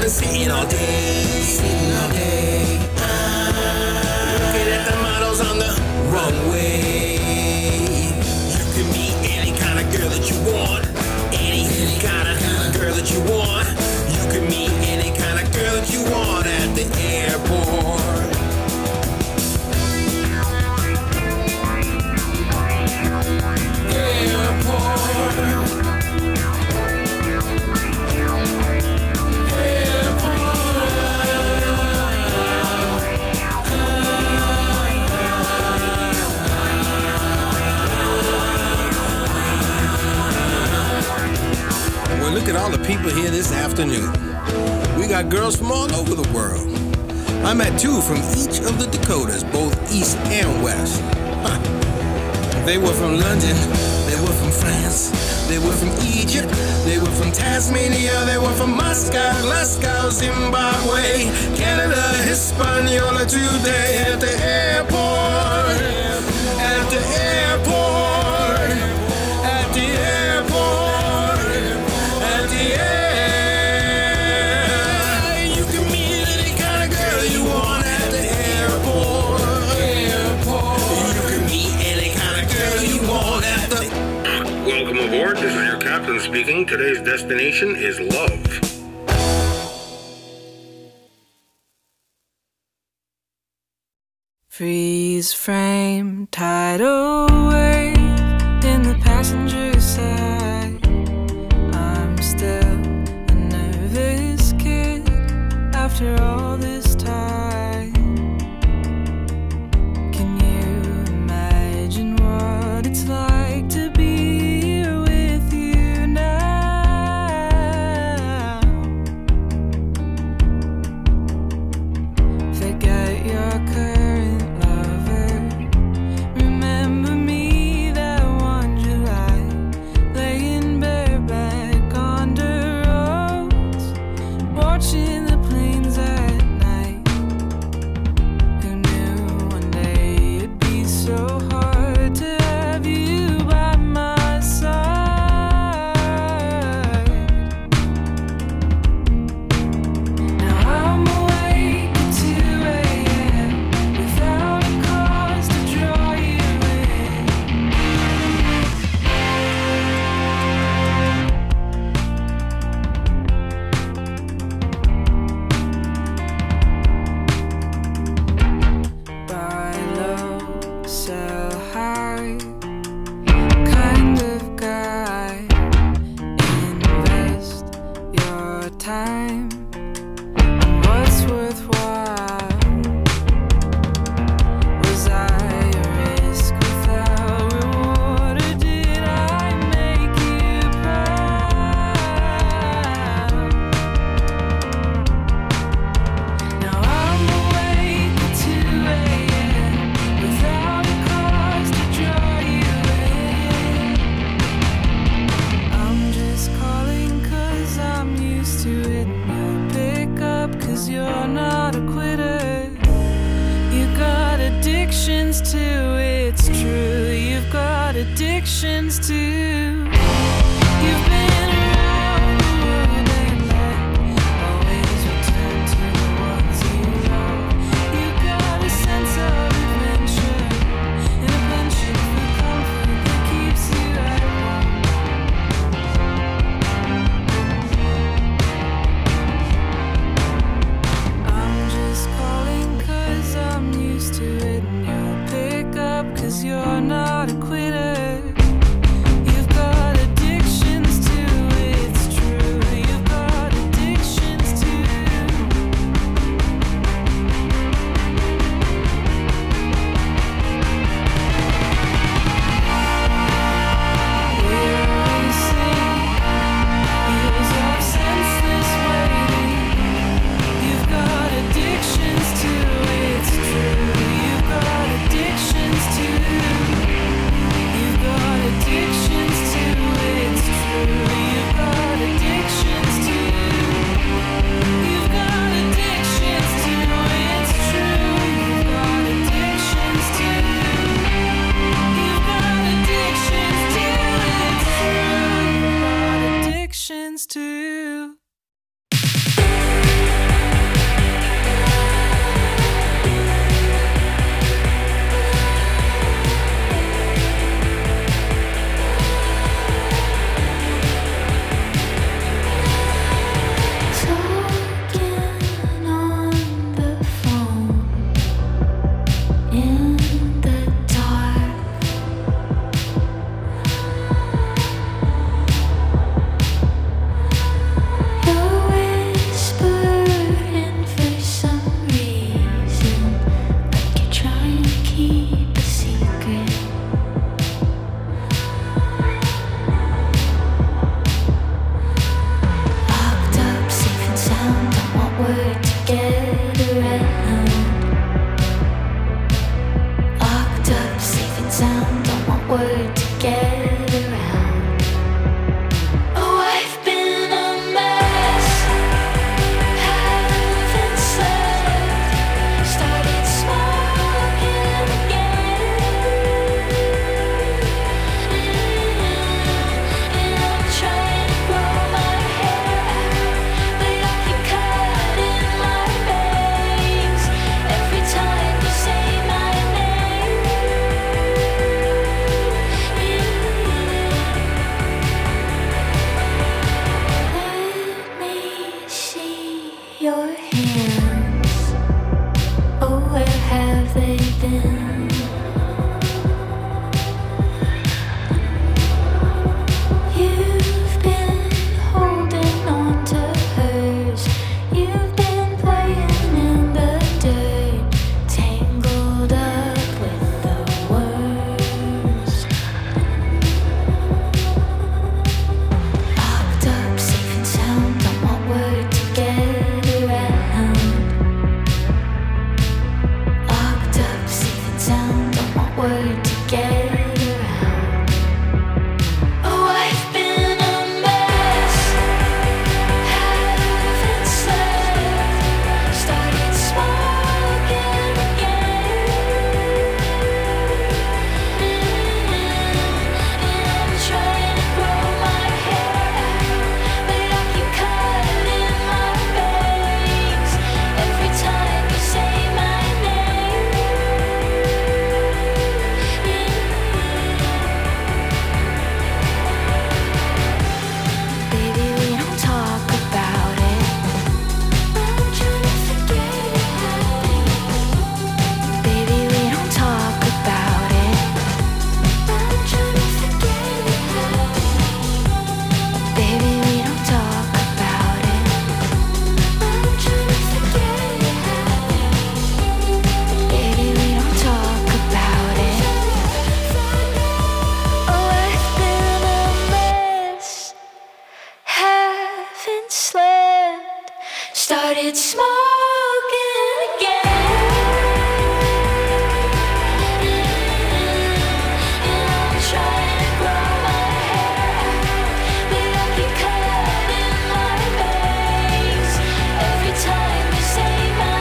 and sitting all day. Looking at the models on the runway. You can meet any kind of girl that you want. Any kind of girl that you want. You can meet any kind of girl that you want at the airport. Well, look at all the people here this afternoon. We got girls from all over the world. I met two from each of the Dakotas, both east and west. Huh. They were from London, they were from France, they were from Egypt, they were from Tasmania, they were from Moscow, Glasgow, Zimbabwe, Canada, Hispaniola today at the airport, at the airport, at the airport, at the airport. You can meet any kind of girl you want at the airport, You can meet any kind of girl you want at the... Welcome aboard. This is your captain speaking. Today's destination is love. Freeze frame, tidal wave in the passenger side. I'm still a nervous kid after all this time. Can you imagine what it's like to be here with you now? Forget your current lover. Remember me that one July, laying bareback on the roads, watching the planes at night. Who knew one day it'd be so hard to have you by my side? Now I'm awake at 2 a.m. without a cause to draw you in. Buy low, sell high, kind of guy. Invest your time on what's worthwhile. Was I a risk without reward, or did I make you proud? Now I'm awake at 2 a.m. without a cause to draw you in. I'm just calling 'cause I'm used to it. You'll pick up 'cause you're not a quitter. You got addictions too, it's true. You've got addictions too. You've been around the world and back, always return to the ones you love. You got a sense of adventure and a penchant for comfort that keeps you at home. I'm just calling 'cause I'm used to it, and you'll pick up 'cause you're not a quitter. You've got addictions too, it's true. You've got addictions too. We're racing, years of senseless waiting. You've got addictions too, it's true. You've got addictions too. You've got addictions too, it's true. You've got addictions too. You've got addictions too, it's true. You've got addictions too. You've got addictions too, it's true. You've got addictions too. started smoking again. And I'm trying to grow my hair out, but I get caught in my veins every time you say my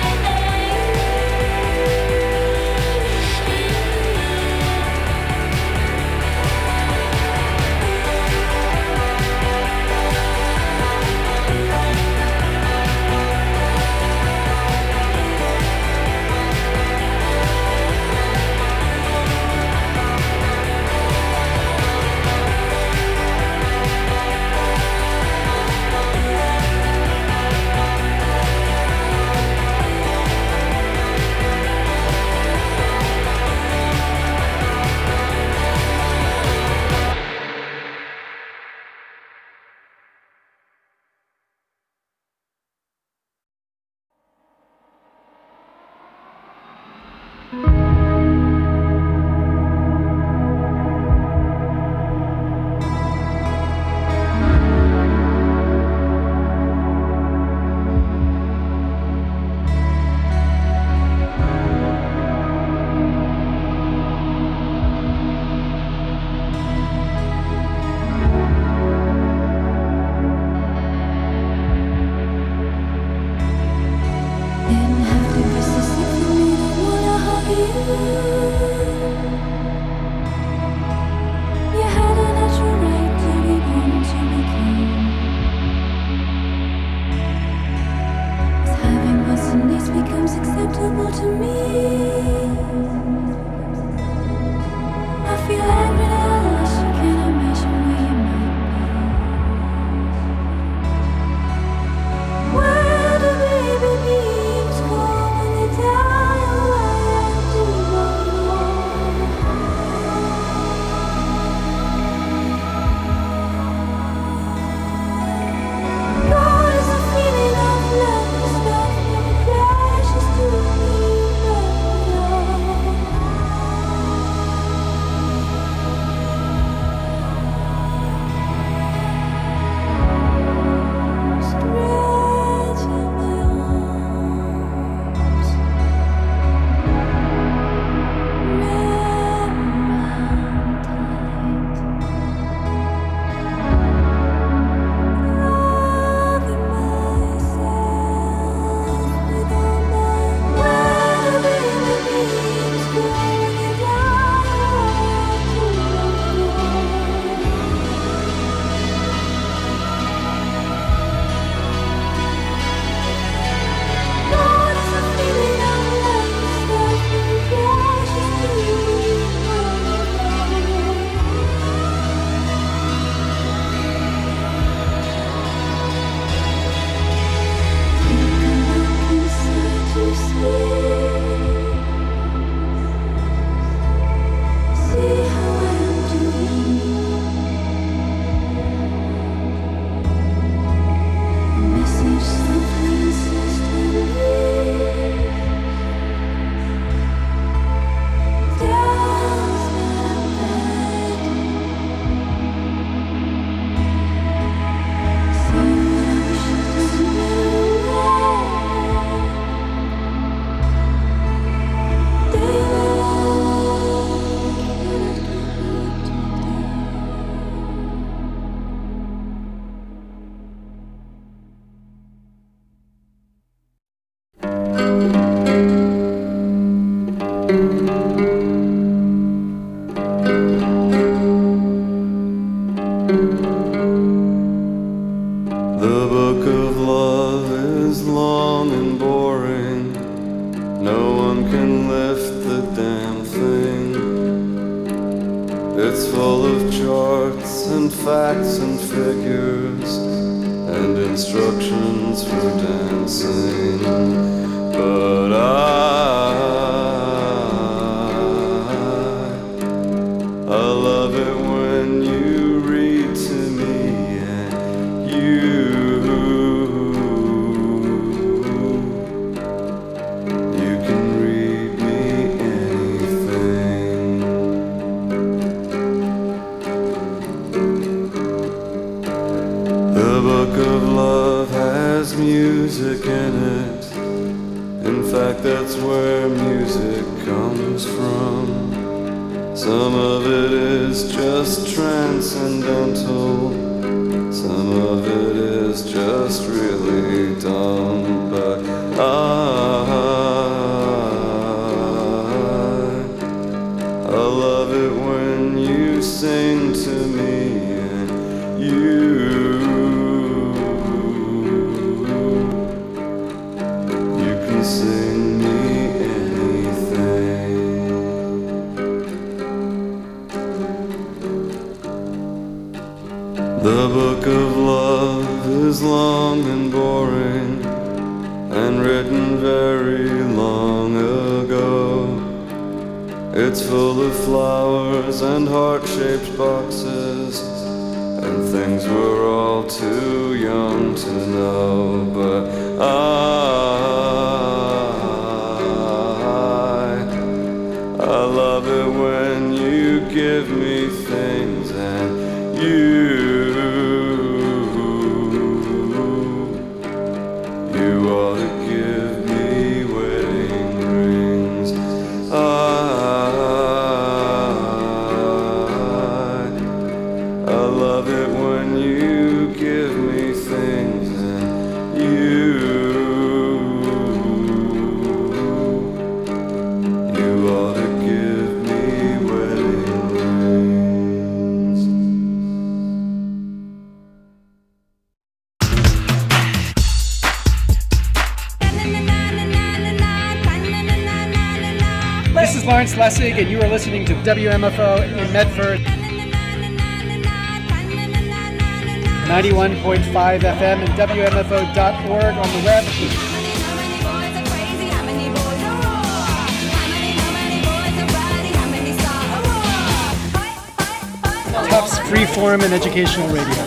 It's full of charts and facts and figures and instructions for dancing. But I love it when you read to me and you can read me anything. The book of love has has music in it. In fact, that's where music comes from. Some of it is just transcendental. Some of it is just really dumb. But I love it when you sing to me and you can sing me anything. The book of love is long and boring and written very long ago. It's full of flowers and heart-shaped boxes and things we're all too young to know. But I love it when you give me things and you ought to give me wedding rings. I love it when you give me things and you ought to give me wedding rings. This is Lawrence Lessig, and you are listening to WMFO in Medford, 91.5 FM and WMFO.org on the web. Tufts Freeform and Educational Radio.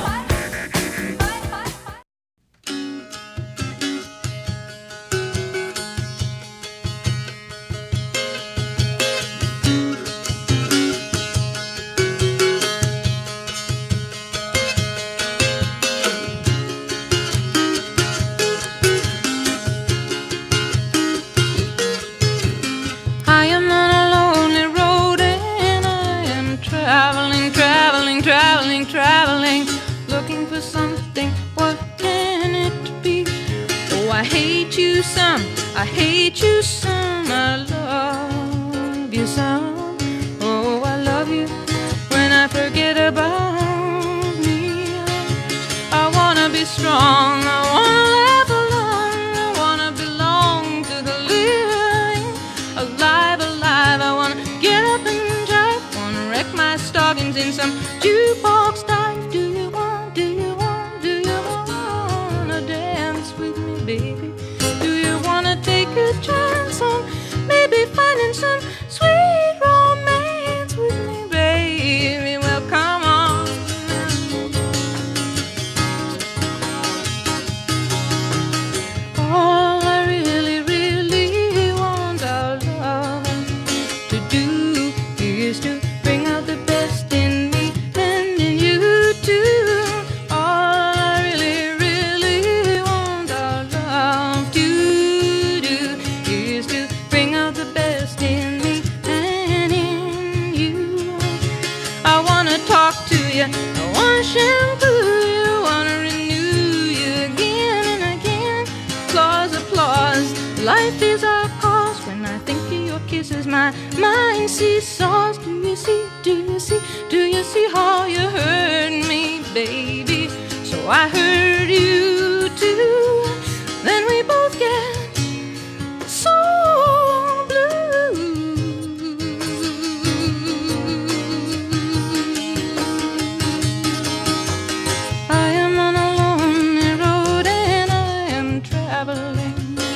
Traveling, looking for something, what can it be? Oh, I hate you some, I hate you some, I love you some. Oh, I love you when I forget about me. I wanna be strong, I wanna laugh alone, I wanna belong to the living. Alive, alive, I wanna get up and drive, wanna wreck my stockings in some jukebox dive. Do you wanna dance with me, baby? Do you wanna take a chance on maybe finding some sweet romance with me, baby? Well, come on. All I really, really want our love to do is to bring out the best in me and in you too. All I really, really want our love to do is to bring out the best in me and in you. I wanna talk to you, I wanna shampoo you, wanna renew you again and again. Applause, life is our cause. When I think of your kisses, my mind seesaws. Do you see, do you see, do you see how you hurt me, baby? So I hurt you too. Then we both get so blue. I am on a lonely road and I am traveling,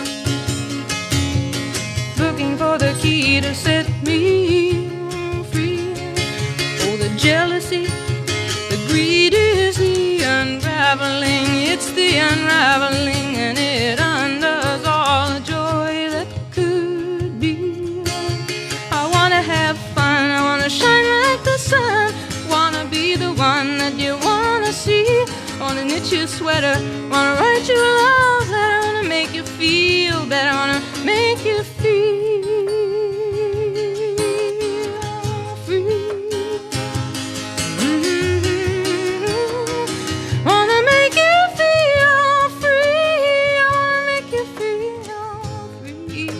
looking for the key to set me free. Oh, the jealousy, the greed is the unraveling. It's the unraveling, and it undoes all the joy that could be. I wanna have fun, I wanna shine like the sun, wanna be the one that you wanna see. wanna knit you a sweater, wanna write you a love letter, wanna make you feel better, wanna make you feel free. Wanna make you feel free, wanna make you feel free.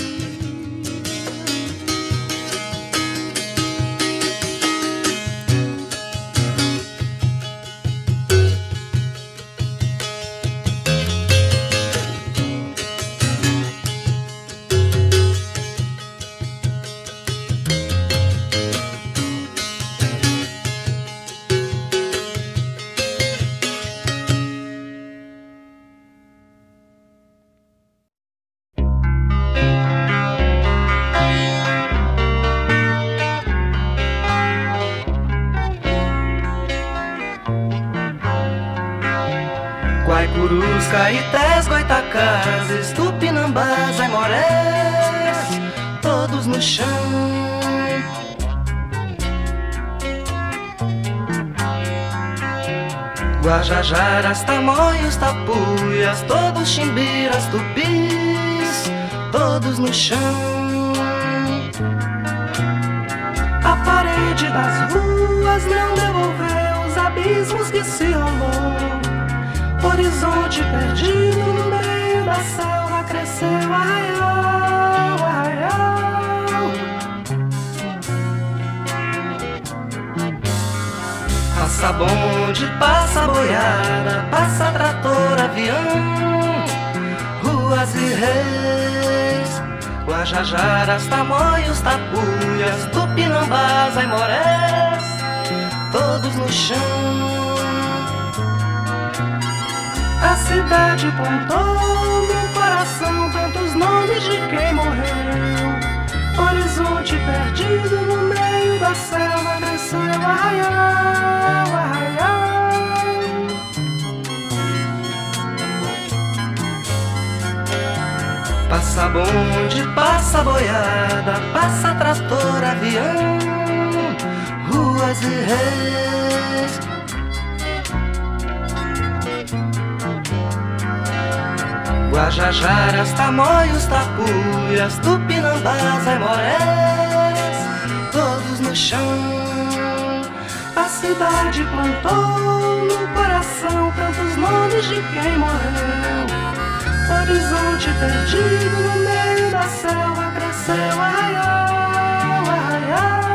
Guaicurus, caetés, goitacazes, tupinambás, aimorés, todos no chão. Guajajaras, tamoios, tapuias, todos chimbiras, tupis, todos no chão. A parede das ruas não devolveu os abismos que se rolou. Horizonte perdido no meio da selva, cresceu arraial, arraial. Passa bonde, passa boiada, passa trator, avião, ruas e reis, Guajajaras, tamoios, tapuias, tupinambás, aimorés, todos no chão. A cidade plantou no coração tantos nomes de quem morreu. Horizonte perdido no meio da selva, cresceu arraial, arraial. Passa bonde, passa boiada, passa trator, avião, ruas e reis. Guajajaras, tamoios, tapuias, tupinambás, aimorés, todos no chão. A cidade plantou no coração tantos nomes de quem morreu. Horizonte perdido no meio da selva, cresceu arraial, arraial.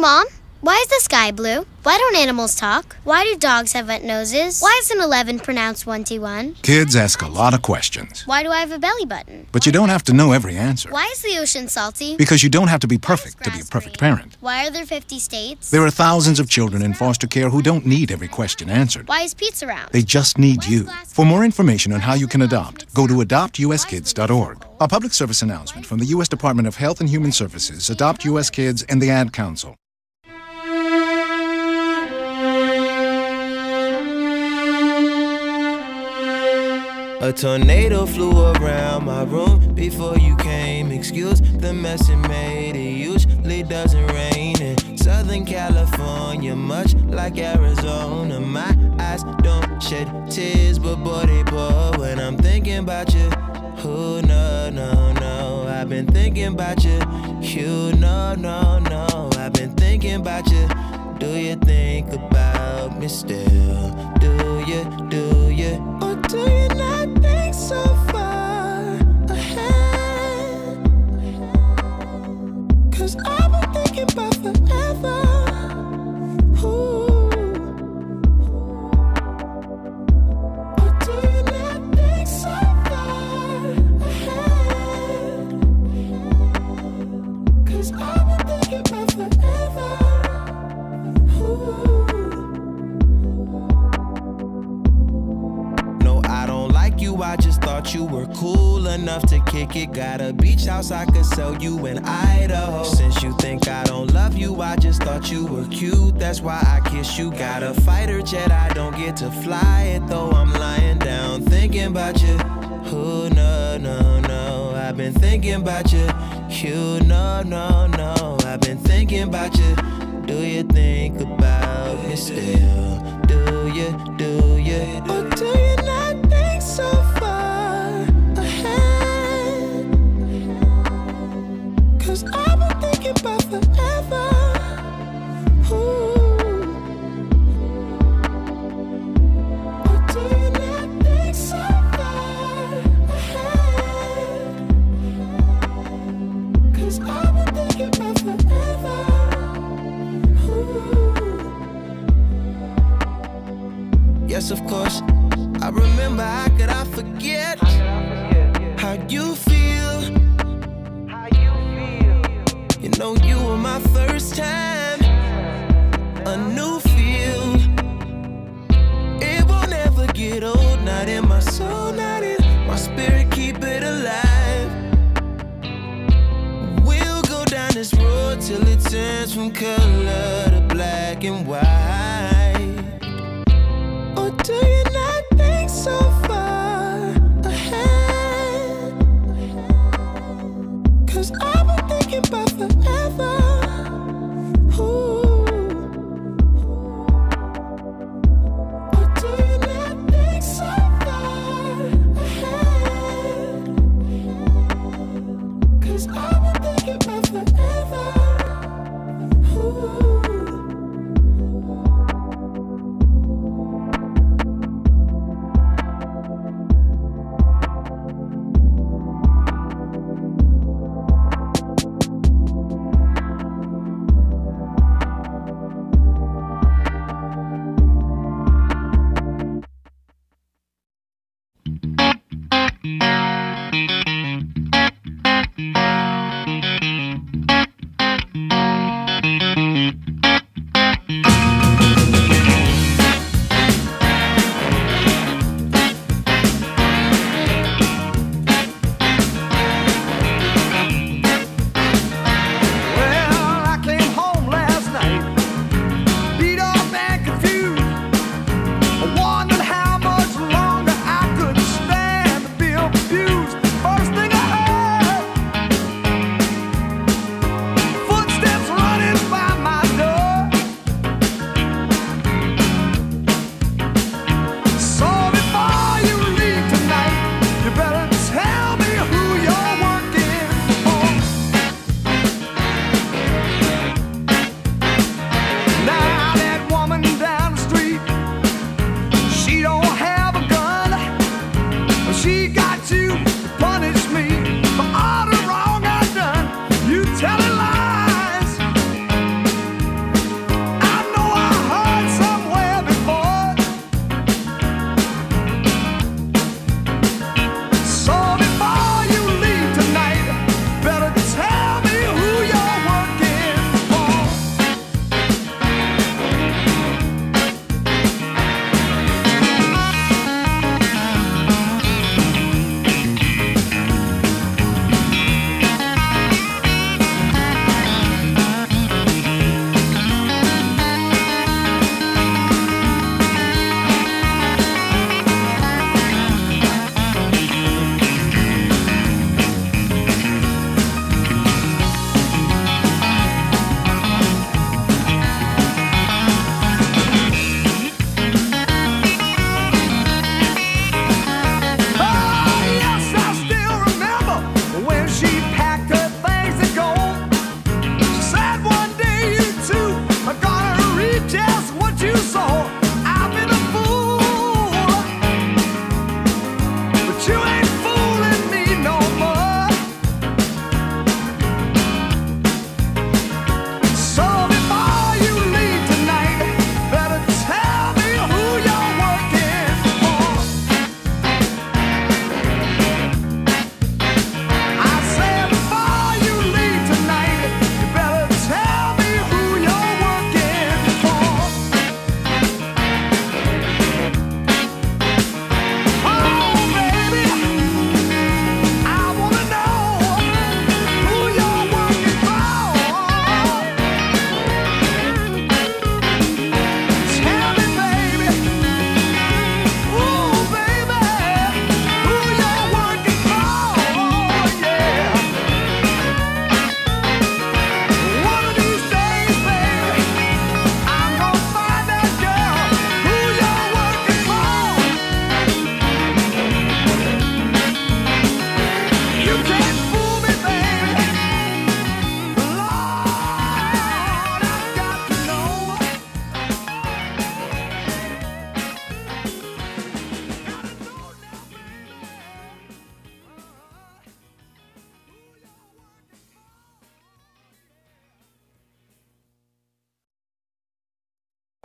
Mom, why is the sky blue? Why don't animals talk? Why do dogs have wet noses? Why is an 11 pronounced 21? Kids ask a lot of questions. Why do I have a belly button? But you don't have to know every answer. Why is the ocean salty? Because you don't have to be perfect to be a perfect parent. Why are there 50 states? There are thousands of children in foster care who don't need every question answered. Why is pizza round? They just need you. For more information on how you can adopt, go to adoptuskids.org. A public service announcement from the U.S. Department of Health and Human Services, Adopt U.S. Kids, and the Ad Council. A tornado flew around my room before you came. Excuse the mess it made. It usually doesn't rain in Southern California, much like Arizona. My eyes don't shed tears, but boy, they pour when I'm thinking about you. Oh, no, no, no. I've been thinking about you. You, no, no, no. I've been thinking about you. Do you think about me still? Do you, or do you not think so far ahead? 'Cause I've been thinking about forever. Ooh. Or do you not think so far ahead? 'Cause I've been thinking about forever. No, I don't like you, I just thought you were cool enough to kick it. Got a beach house I could sell you in Idaho. Since you think I don't love you, I just thought you were cute, that's why I kiss you. Got a fighter jet, I don't get to fly it, though I'm lying down thinking about you. Oh, no, no, no, I've been thinking about you. You, no, no, no, I've been thinking about you. Do you think about me still? Do you, or do you not think so far ahead? 'Cause I've been thinking about forever. Ooh. Or do you not think so far ahead? 'Cause I've been thinking about forever. Yes, of course, I remember. How could I forget how you feel? You know you were my first time, a new feel. It won't ever get old, not in my soul, not in my spirit, keep it alive. We'll go down this road till it turns from color to black and white. Or do you not think so far ahead? 'Cause I've been thinking about forever. Ooh. Or do you not think so far ahead? 'Cause I've been thinking about forever. Ooh.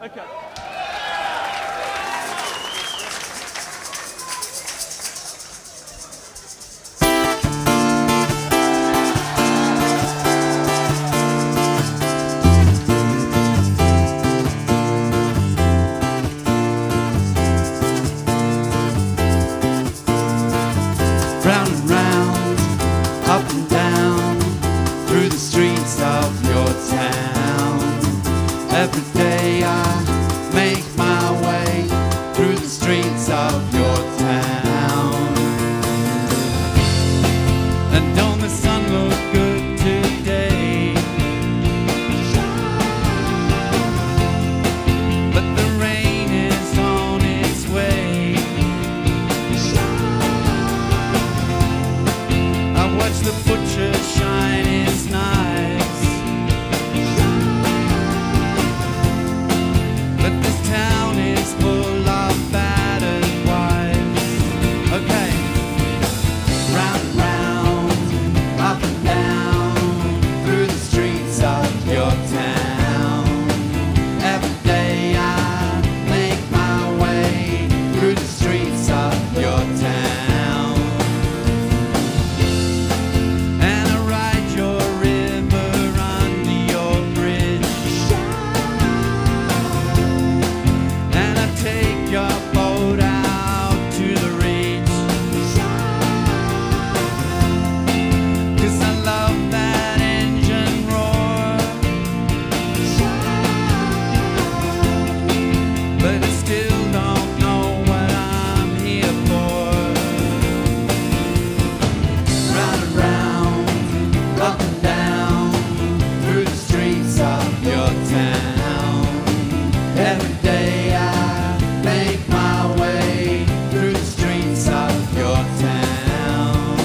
Okay. Round and round, up and down, through the streets of your town. Every day I make my way through the streets of your town. And don't the sun look good today? But the rain is on its way. I watch the butcher shine his knives, but this town is full of battered wives. Okay, round and round, up and down, through the streets of your town. Every day I make my way through the streets of your town. And I ride your river under your bridge, and I take your boat out to the reach, 'cause I love that engine roar. But I still don't know what I'm here for. Round and round, up and down, through the streets of your town. Every day I make my way through the streets of your town.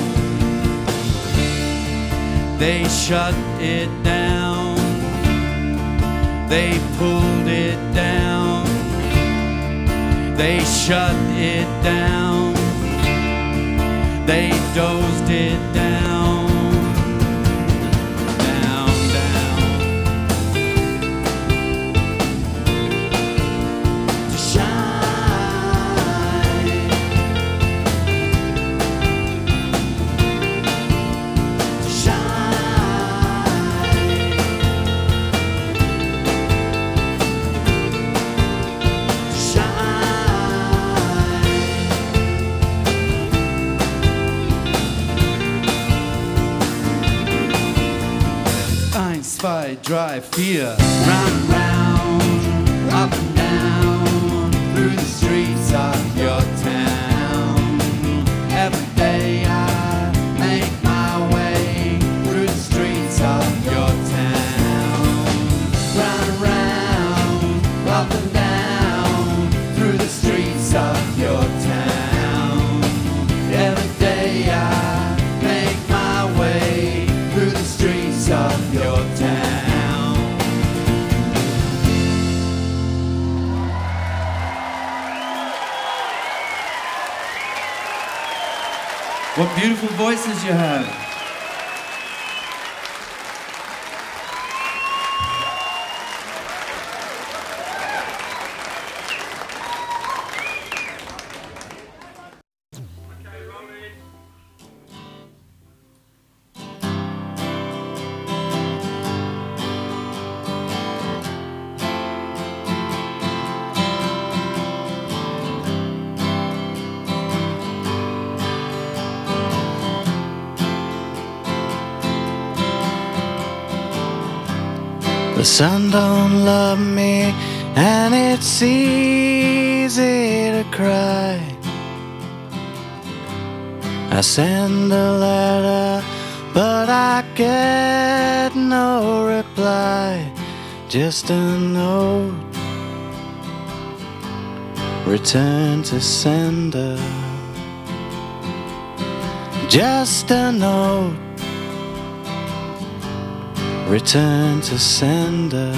They shut it down, they pulled it down, they shut it down, they dozed it down, down, down. To shine, to shine, to shine. Eins, zwei, drei, vier. Round and round, up and down, through the streets of your town. Every day I make my way through the streets of your town. Round and round, up and down, through the streets of your town. Every day I make my way through the streets of your town. What beautiful voices you have. The sun don't love me, and it's easy to cry. I send a letter, but I get no reply. Just a note, return to sender. Just a note, return to sender.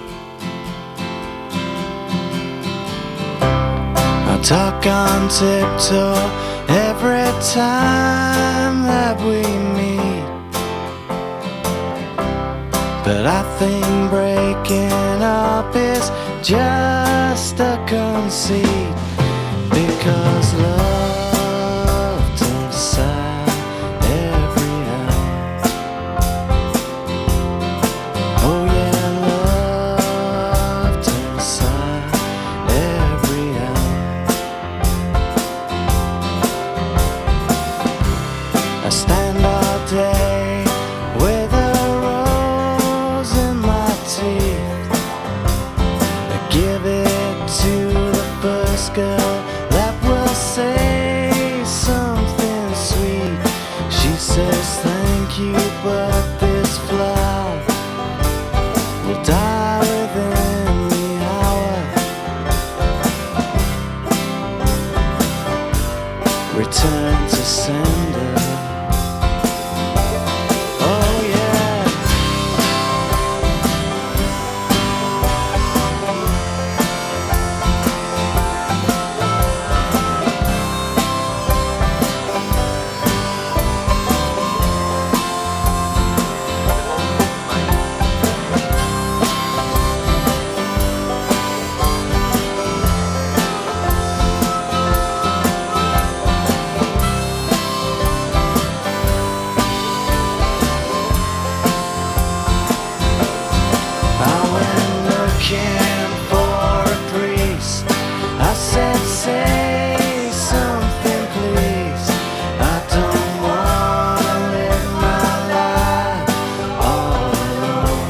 I talk on tiptoe every time that we meet, But I think breaking up is just a conceit, because love turns sad every hour. Oh yeah, love turns sad every hour. I stand all day with a rose in my teeth. I give it to the first girl that will say something sweet. She says thank you, but this flower will die within the hour. Return to sender. Oh yeah. I went looking for a priest. I said, say something please. I don't wanna live my life all alone.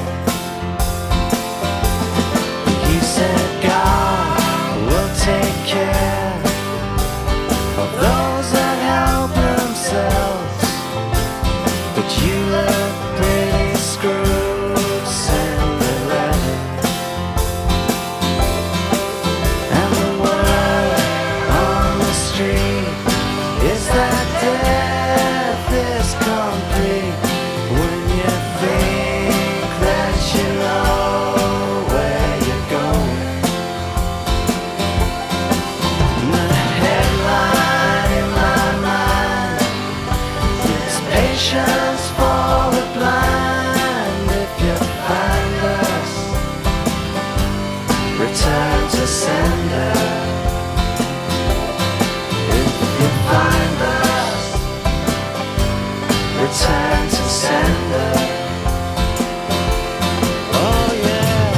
He said, God will take care of those that help themselves. But you look pretty screwed, Cinderella. And the word on the street is that death is complete when you think that you know where you're going. And the headline in my mind is patience for the blind. If you find us, return to sender. If you find us, return to sender. Oh yeah.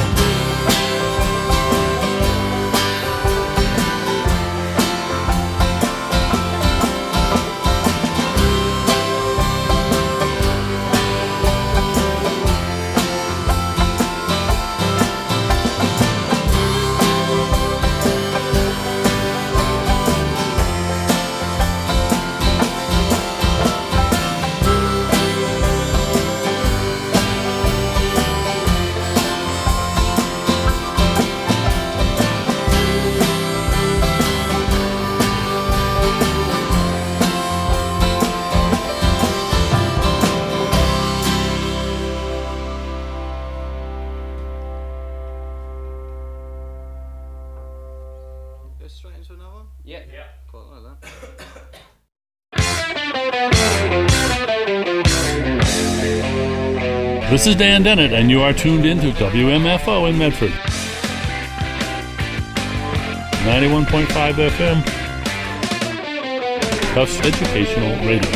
Go straight into another one? Yeah. Quite like that. This is Dan Dennett, and you are tuned into WMFO in Medford. 91.5 FM. Tufts Educational Radio.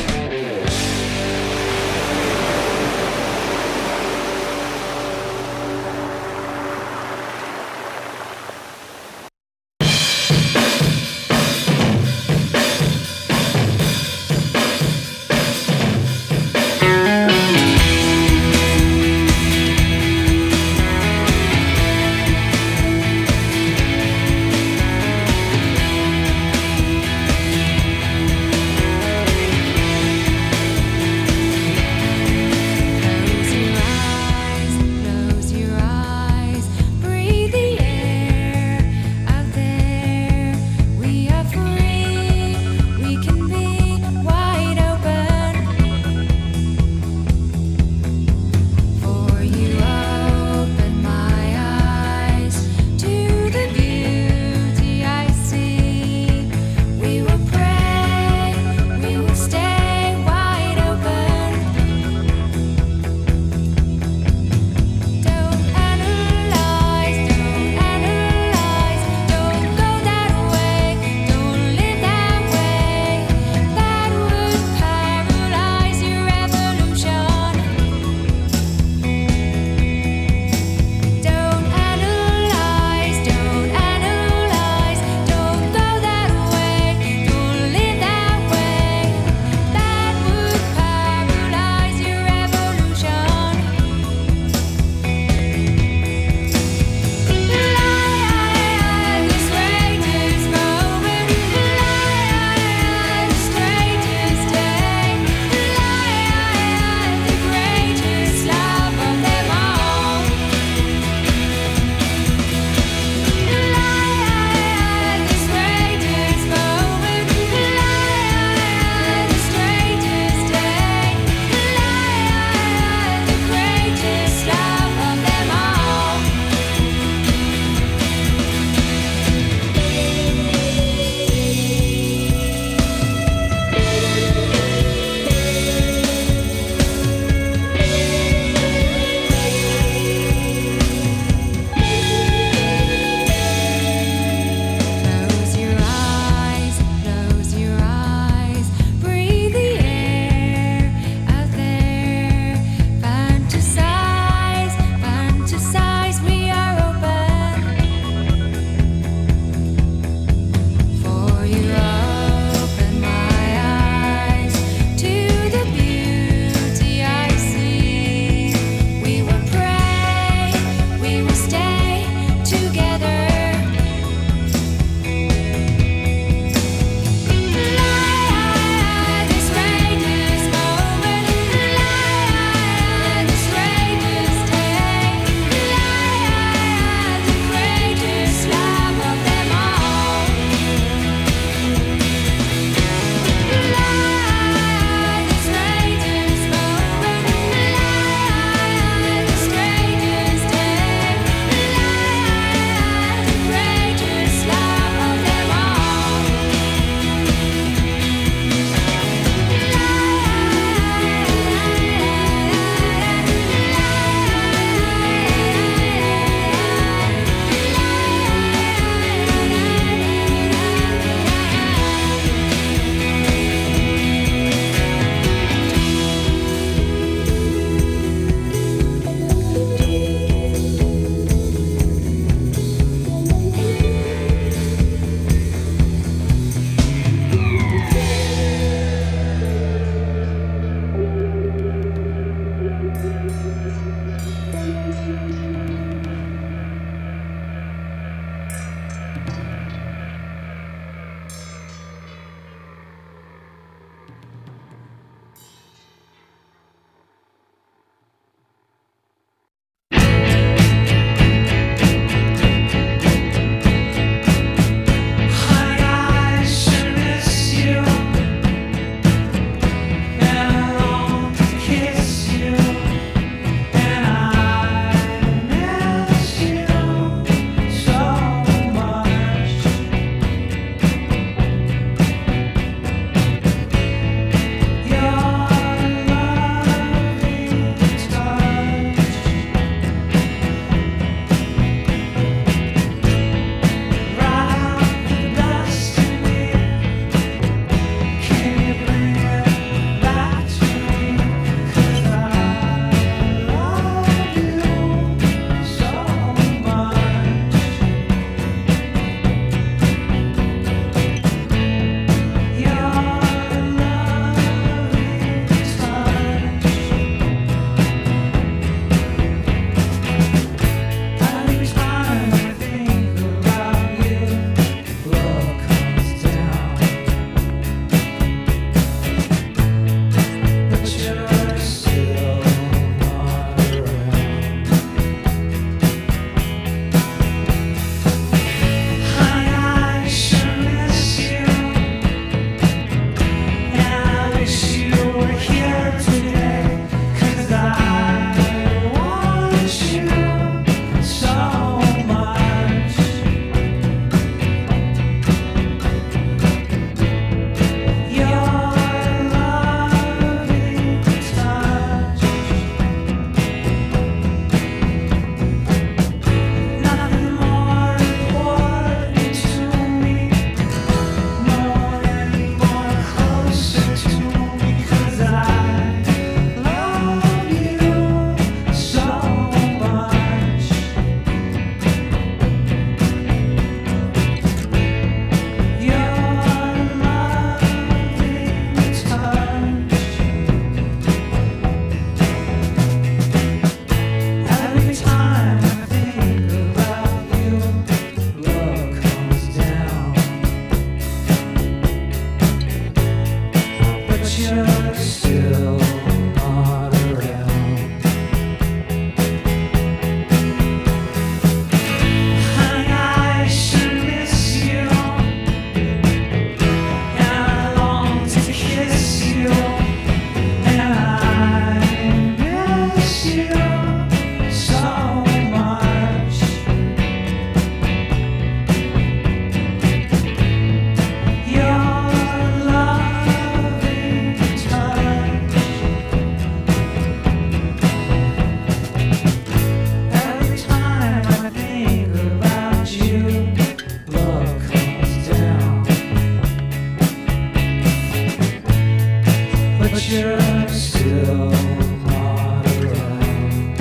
you're still not around.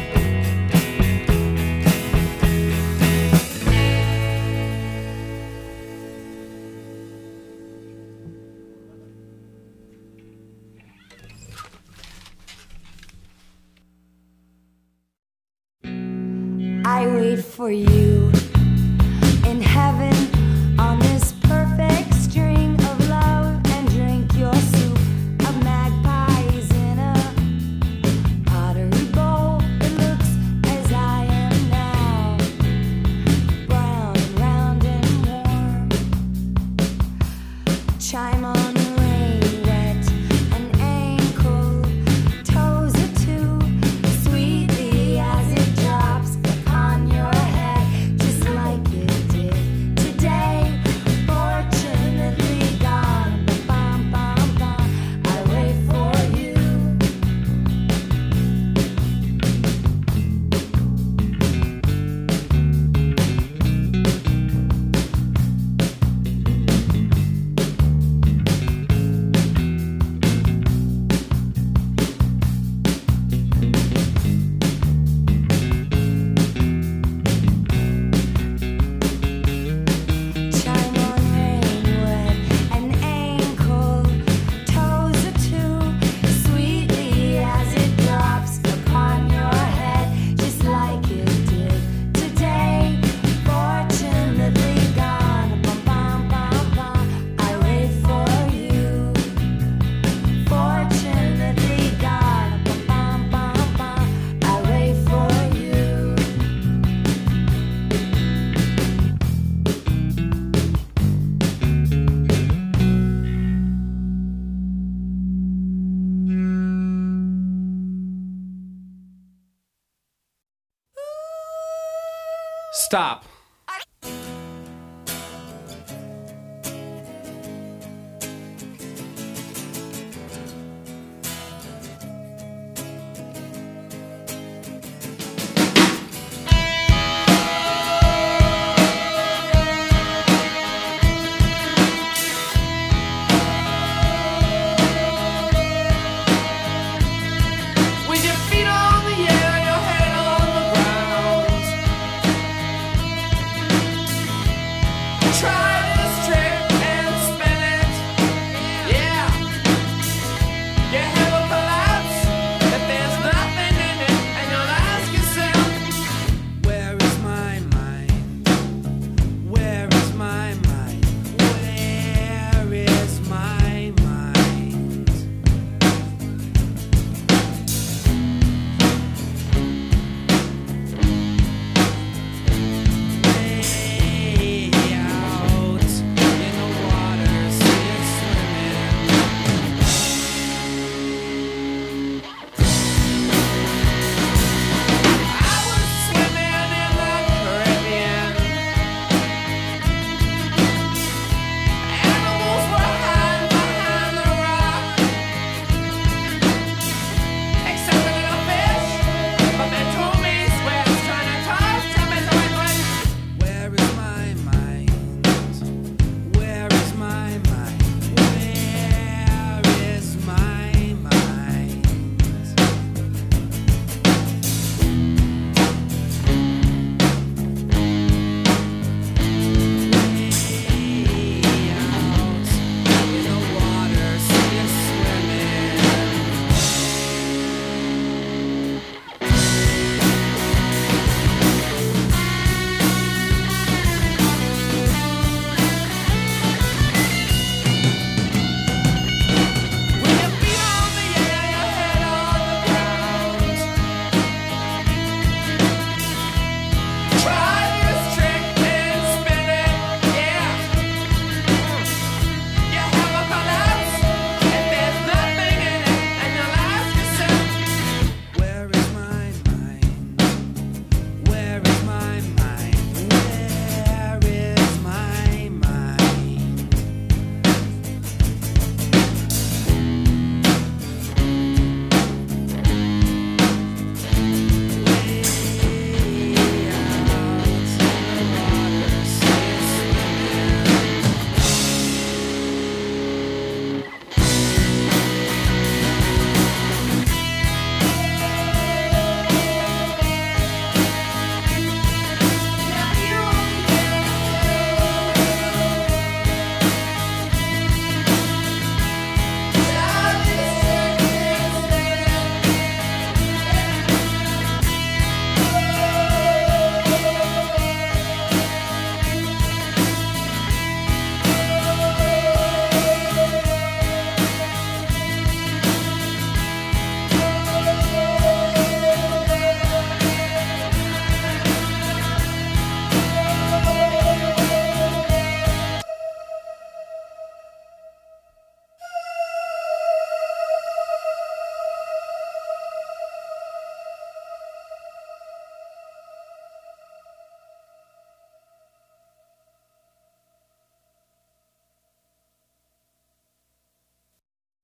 I wait for you in heaven on this perfect string of love and drink your soup of magpies in a pottery bowl. It looks as I am now, brown and round and warm. Chime on the rain, wet and ankle, toes are two, sweetly as it drops upon your head, just like it did today. Fortunately gone, bum, bum, bum. I wait for you. Chime on rain, wet and ankle, toes are two, sweetly as it drops upon your head, just like it did today. Fortunately gone, bum, bum, bum, bum. I wait for you. Fortunately gone, bum, bum, bum, bum. I wait for you. Stop. With your feet on the air, your head on the ground.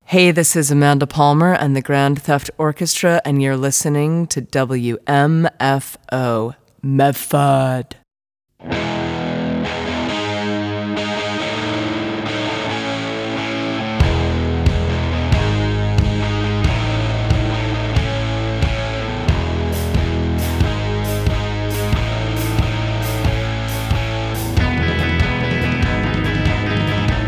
Hey, this is Amanda Palmer and the Grand Theft Orchestra, and you're listening to WMFO Medford.